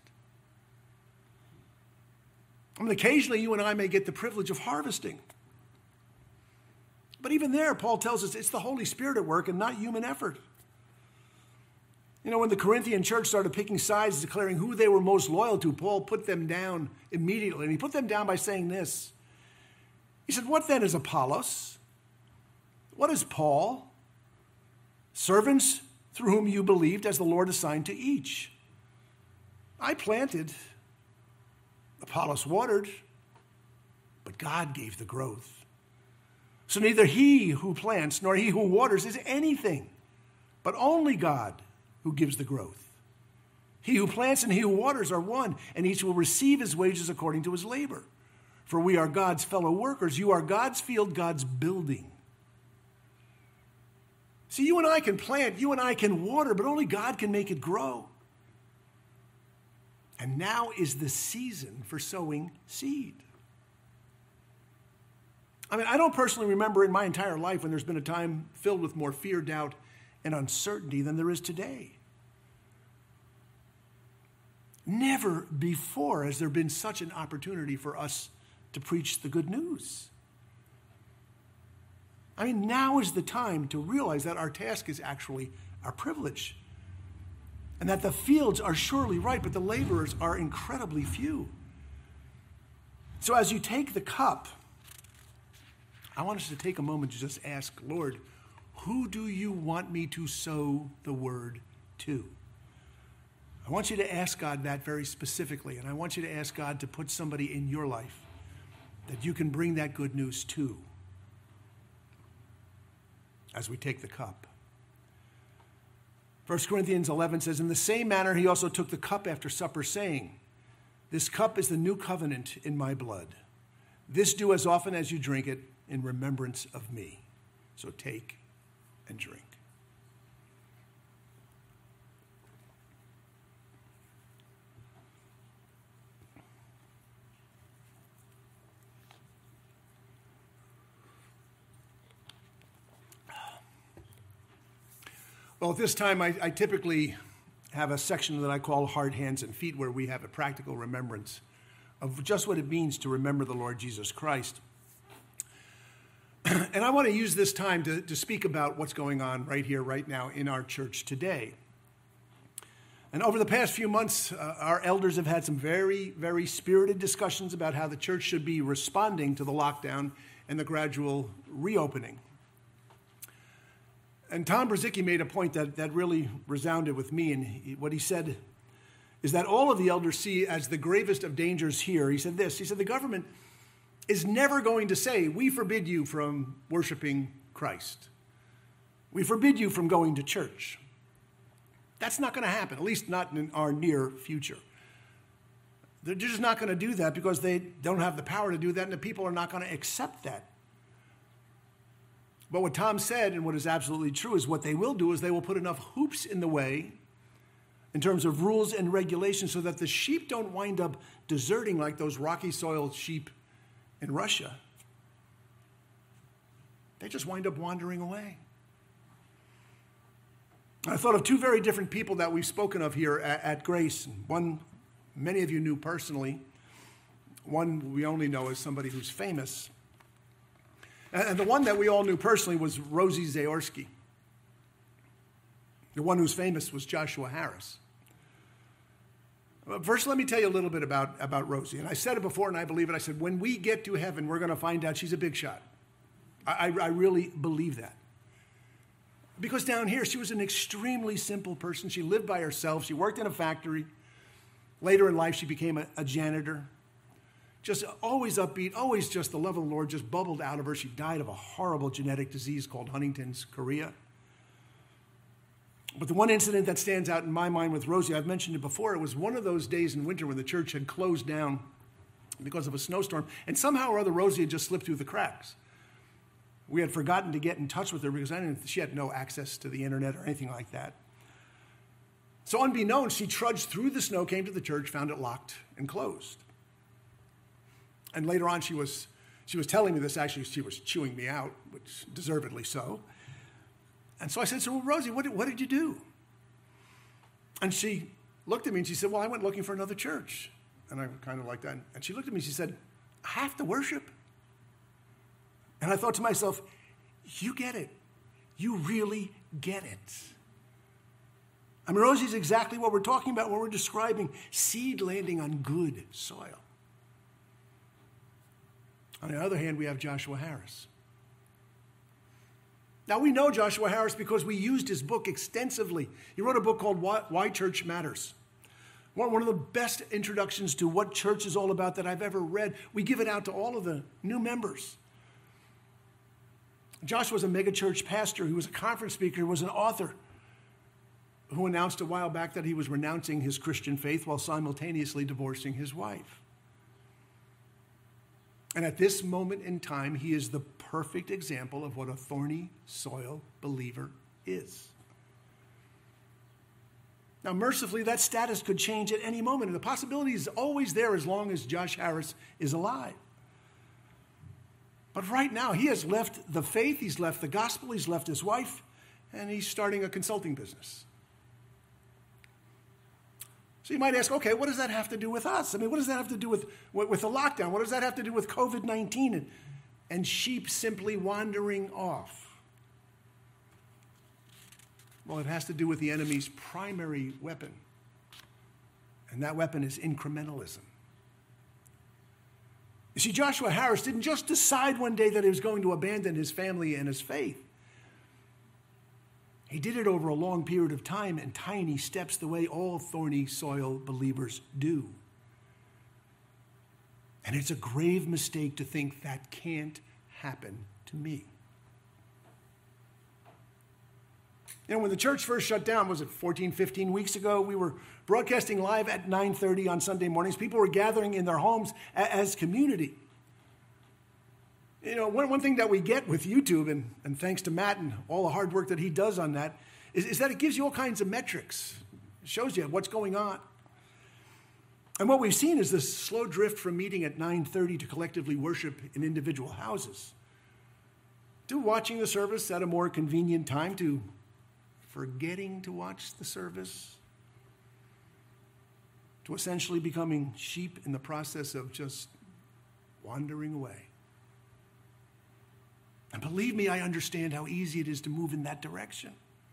I mean, occasionally you and I may get the privilege of harvesting. But even there, Paul tells us it's the Holy Spirit at work and not human effort. You know, when the Corinthian church started picking sides, declaring who they were most loyal to, Paul put them down immediately. And he put them down by saying this. He said, what then is Apollos? What is Paul? Servants through whom you believed as the Lord assigned to each. I planted, Apollos watered, but God gave the growth. So neither he who plants nor he who waters is anything, but only God who gives the growth. He who plants and he who waters are one, and each will receive his wages according to his labor. For we are God's fellow workers. You are God's field, God's building. See, you and I can plant, you and I can water, but only God can make it grow. And now is the season for sowing seed. I mean, I don't personally remember in my entire life when there's been a time filled with more fear, doubt, and uncertainty than there is today. Never before has there been such an opportunity for us to preach the good news. I mean, now is the time to realize that our task is actually our privilege, and that the fields are surely ripe, but the laborers are incredibly few. So as you take the cup, I want us to take a moment to just ask, Lord, who do you want me to sow the word to? I want you to ask God that very specifically, and I want you to ask God to put somebody in your life that you can bring that good news to as we take the cup. First Corinthians eleven says, in the same manner he also took the cup after supper, saying, this cup is the new covenant in my blood. This do as often as you drink it in remembrance of me. So take and drink. Well, at this time, I, I typically have a section that I call Heart, Hands, and Feet, where we have a practical remembrance of just what it means to remember the Lord Jesus Christ. And I want to use this time to, to speak about what's going on right here, right now in our church today. And over the past few months, uh, our elders have had some very, very spirited discussions about how the church should be responding to the lockdown and the gradual reopening. And Tom Brzezicki made a point that, that really resounded with me, and he, what he said is that all of the elders see as the gravest of dangers here. He said this, he said, the government is never going to say, we forbid you from worshiping Christ. We forbid you from going to church. That's not going to happen, at least not in our near future. They're just not going to do that because they don't have the power to do that, and the people are not going to accept that. But what Tom said, and what is absolutely true, is what they will do is they will put enough hoops in the way in terms of rules and regulations so that the sheep don't wind up deserting like those rocky soil sheep in Russia. They just wind up wandering away. I thought of two very different people that we've spoken of here at, at Grace. One many of you knew personally. One we only know as somebody who's famous. And the one that we all knew personally was Rosie Zaorski. The one who's famous was Joshua Harris. First, let me tell you a little bit about, about Rosie. And I said it before, and I believe it. I said, when we get to heaven, we're going to find out she's a big shot. I, I, I really believe that. Because down here, she was an extremely simple person. She lived by herself. She worked in a factory. Later in life, she became a, a janitor. Just always upbeat, always just the love of the Lord just bubbled out of her. She died of a horrible genetic disease called Huntington's chorea. But the one incident that stands out in my mind with Rosie, I've mentioned it before, it was one of those days in winter when the church had closed down because of a snowstorm, and somehow or other Rosie had just slipped through the cracks. We had forgotten to get in touch with her because I didn't, she had no access to the internet or anything like that. So unbeknownst, she trudged through the snow, came to the church, found it locked and closed. And later on, she was she was telling me this. Actually, she was chewing me out, which deservedly so. And so I said, so, well, Rosie, what did, what did you do? And she looked at me and she said, well, I went looking for another church. And I kind of like that. And she looked at me and she said, I have to worship. And I thought to myself, you get it. You really get it. I mean, Rosie's exactly what we're talking about when we're describing seed landing on good soil. On the other hand, we have Joshua Harris. Now, we know Joshua Harris because we used his book extensively. He wrote a book called Why, Why Church Matters. One of the best introductions to what church is all about that I've ever read. We give it out to all of the new members. Joshua was a megachurch pastor. He was a conference speaker. He was an author who announced a while back that he was renouncing his Christian faith while simultaneously divorcing his wife. And at this moment in time, he is the perfect example of what a thorny soil believer is. Now, mercifully, that status could change at any moment, and the possibility is always there as long as Josh Harris is alive. But right now, he has left the faith, he's left the gospel, he's left his wife, and he's starting a consulting business. So you might ask, okay, what does that have to do with us? I mean, what does that have to do with, with the lockdown? What does that have to do with covid nineteen and, and sheep simply wandering off? Well, it has to do with the enemy's primary weapon, and that weapon is incrementalism. You see, Joshua Harris didn't just decide one day that he was going to abandon his family and his faith. He did it over a long period of time in tiny steps, the way all thorny soil believers do. And it's a grave mistake to think that can't happen to me. You know, when the church first shut down, was it fourteen, fifteen weeks ago? We were broadcasting live at nine thirty on Sunday mornings. People were gathering in their homes as community. You know, one, one thing that we get with YouTube, and, and thanks to Matt and all the hard work that he does on that, is, is that it gives you all kinds of metrics. It shows you what's going on. And what we've seen is this slow drift from meeting at nine thirty to collectively worship in individual houses, to watching the service at a more convenient time, to forgetting to watch the service, to essentially becoming sheep in the process of just wandering away. And believe me, I understand how easy it is to move in that direction.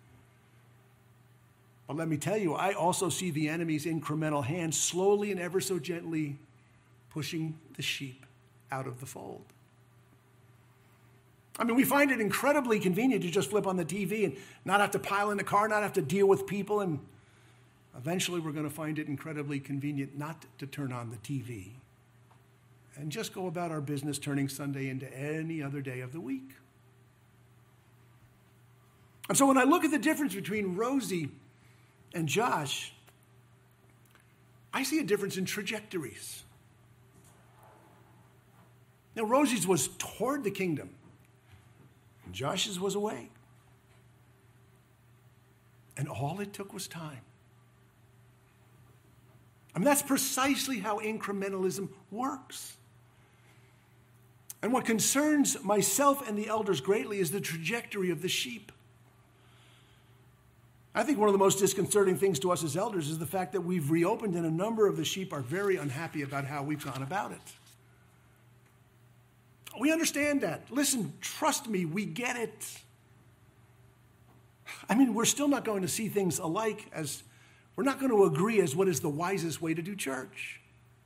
But let me tell you, I also see the enemy's incremental hand slowly and ever so gently pushing the sheep out of the fold. I mean, we find it incredibly convenient to just flip on the T V and not have to pile in the car, not have to deal with people, and eventually we're going to find it incredibly convenient not to turn on the T V and just go about our business, turning Sunday into any other day of the week. And so when I look at the difference between Rosie and Josh, I see a difference in trajectories. Now, Rosie's was toward the kingdom, and Josh's was away. And all it took was time. I mean, that's precisely how incrementalism works. And what concerns myself and the elders greatly is the trajectory of the sheep. I think one of the most disconcerting things to us as elders is the fact that we've reopened and a number of the sheep are very unhappy about how we've gone about it. We understand that. Listen, trust me, we get it. I mean, we're still not going to see things alike, as we're not going to agree as what is the wisest way to do church.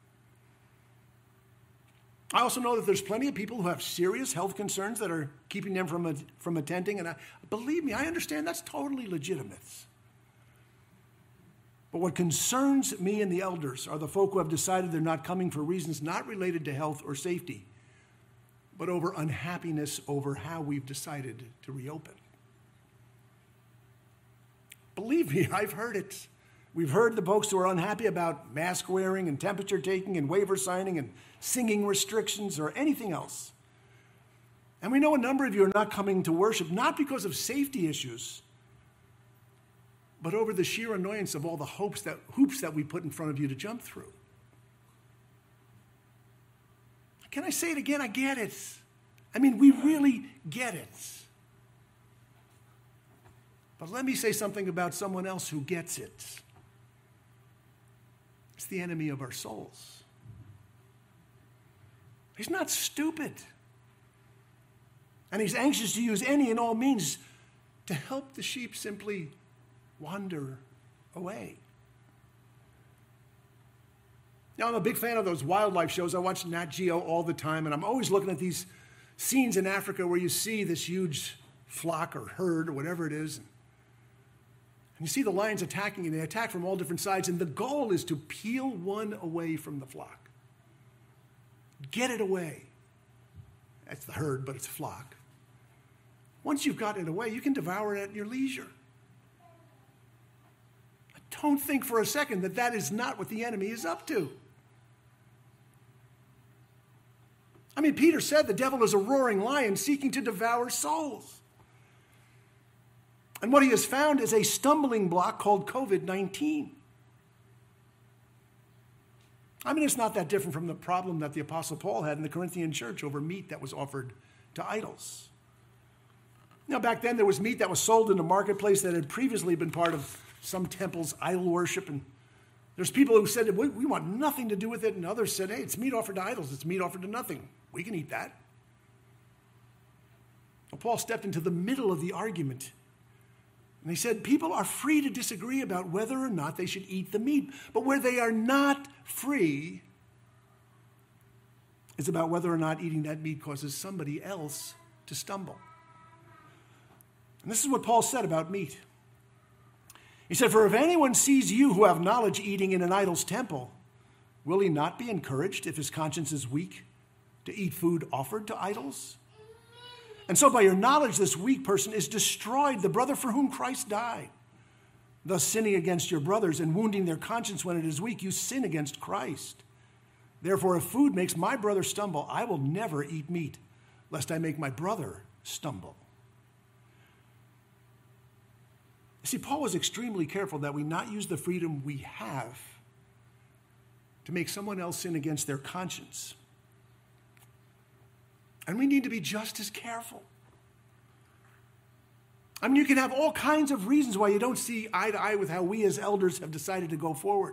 I also know that there's plenty of people who have serious health concerns that are keeping them from, from attending, and I, believe me, I understand that's totally legitimate. But what concerns me and the elders are the folk who have decided they're not coming for reasons not related to health or safety, but over unhappiness over how we've decided to reopen. Believe me, I've heard it. We've heard the folks who are unhappy about mask wearing and temperature taking and waiver signing and singing restrictions or anything else. And we know a number of you are not coming to worship, not because of safety issues, but over the sheer annoyance of all the hopes that, hoops that we put in front of you to jump through. Can I say it again? I get it. I mean, we really get it. But let me say something about someone else who gets it. It's the enemy of our souls. He's not stupid. And he's anxious to use any and all means to help the sheep simply wander away. Now, I'm a big fan of those wildlife shows. I watch Nat Geo all the time, and I'm always looking at these scenes in Africa where you see this huge flock or herd or whatever it is. And you see the lions attacking, and they attack from all different sides, and the goal is to peel one away from the flock. Get it away. That's the herd, but it's a flock. Once you've gotten it away, you can devour it at your leisure. Don't think for a second that that is not what the enemy is up to. I mean, Peter said the devil is a roaring lion seeking to devour souls. And what he has found is a stumbling block called covid nineteen. I mean, it's not that different from the problem that the Apostle Paul had in the Corinthian church over meat that was offered to idols. Now, back then, there was meat that was sold in the marketplace that had previously been part of some temple's idol worship. And there's people who said, we, we want nothing to do with it. And others said, hey, it's meat offered to idols. It's meat offered to nothing. We can eat that. Well, Paul stepped into the middle of the argument. And he said, people are free to disagree about whether or not they should eat the meat. But where they are not free is about whether or not eating that meat causes somebody else to stumble. And this is what Paul said about meat. He said, for if anyone sees you who have knowledge eating in an idol's temple, will he not be encouraged if his conscience is weak to eat food offered to idols? And so by your knowledge, this weak person is destroyed, the brother for whom Christ died. Thus sinning against your brothers and wounding their conscience when it is weak, you sin against Christ. Therefore, if food makes my brother stumble, I will never eat meat, lest I make my brother stumble. You see, Paul was extremely careful that we not use the freedom we have to make someone else sin against their conscience. And we need to be just as careful. I mean, you can have all kinds of reasons why you don't see eye to eye with how we as elders have decided to go forward.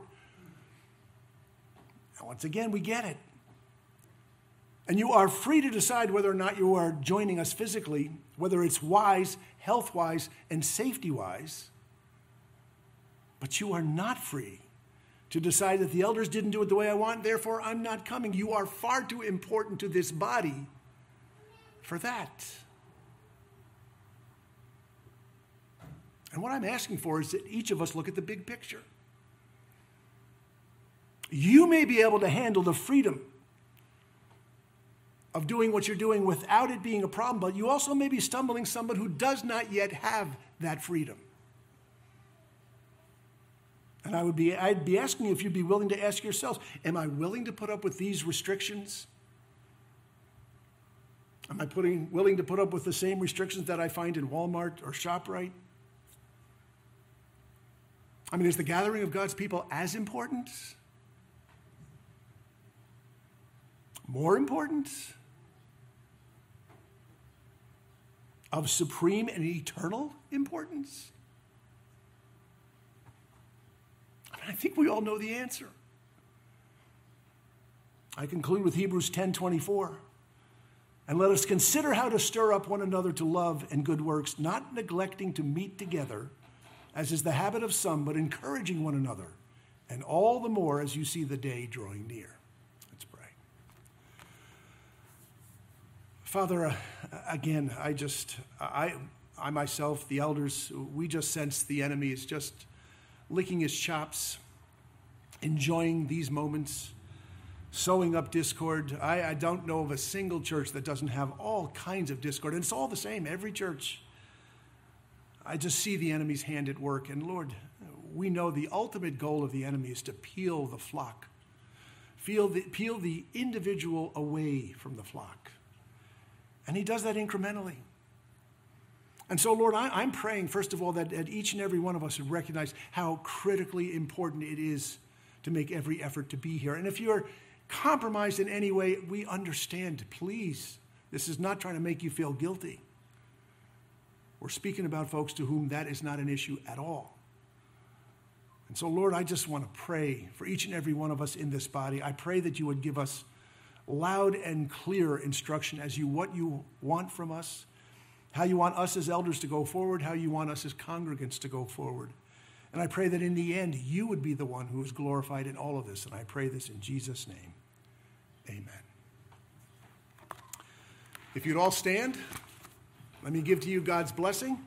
And once again, we get it. And you are free to decide whether or not you are joining us physically, whether it's wise, health-wise, and safety-wise. But you are not free to decide that the elders didn't do it the way I want, therefore I'm not coming. You are far too important to this body for that. And what I'm asking for is that each of us look at the big picture. You may be able to handle the freedom of doing what you're doing without it being a problem, but you also may be stumbling someone who does not yet have that freedom. And I would be, I'd be asking you if you'd be willing to ask yourselves, am I willing to put up with these restrictions? Am I putting, willing to put up with the same restrictions that I find in Walmart or ShopRite? I mean, is the gathering of God's people as important? More important? Of supreme and eternal importance? I mean, I think we all know the answer. I conclude with Hebrews ten twenty-four. And let us consider how to stir up one another to love and good works, not neglecting to meet together, as is the habit of some, but encouraging one another, and all the more as you see the day drawing near. Let's pray. Father, uh, again, I just, I, I myself, the elders, we just sense the enemy is just licking his chops, enjoying these moments, sowing up discord. I, I don't know of a single church that doesn't have all kinds of discord, and it's all the same, every church. I just see the enemy's hand at work. And Lord, we know the ultimate goal of the enemy is to peel the flock, peel the, peel the individual away from the flock. And he does that incrementally. And so, Lord, I, I'm praying, first of all, that, that each and every one of us would recognize how critically important it is to make every effort to be here. And if you're compromised in any way, we understand. Please, this is not trying to make you feel guilty. We're speaking about folks to whom that is not an issue at all. And so, Lord, I just want to pray for each and every one of us in this body. I pray that you would give us loud and clear instruction as you what you want from us, how you want us as elders to go forward, how you want us as congregants to go forward. And I pray that in the end, you would be the one who is glorified in all of this. And I pray this in Jesus' name. Amen. If you'd all stand, let me give to you God's blessing.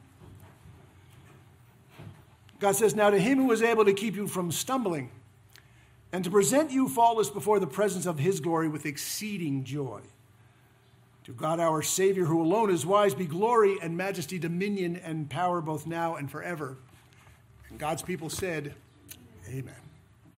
God says, now to him who is able to keep you from stumbling and to present you faultless before the presence of his glory with exceeding joy. To God our Savior, who alone is wise, be glory and majesty, dominion and power both now and forever. And God's people said, amen.